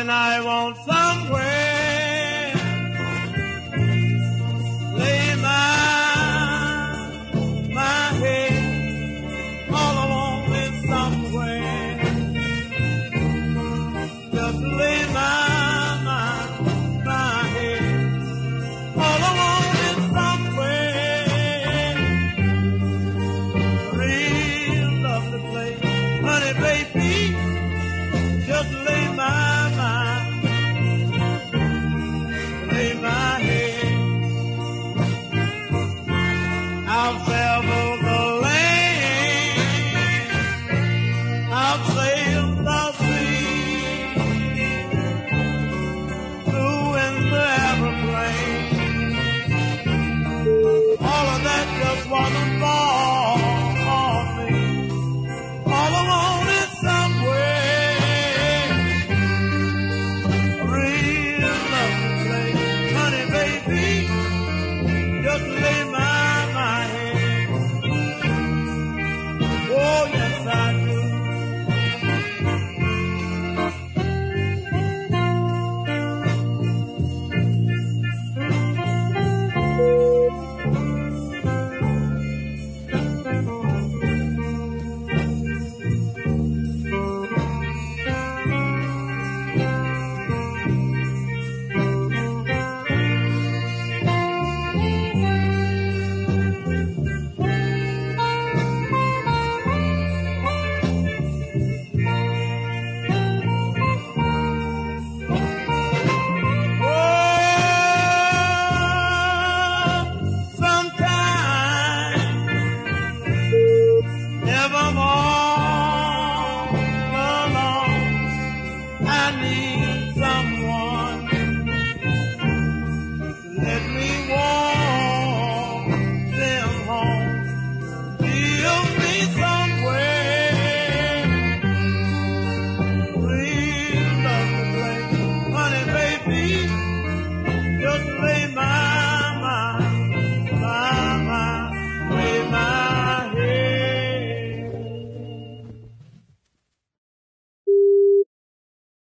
and I want somewhere lay my head. All I want is somewhere just lay my head. All I want is somewhere real lovely place, honey baby, just lay my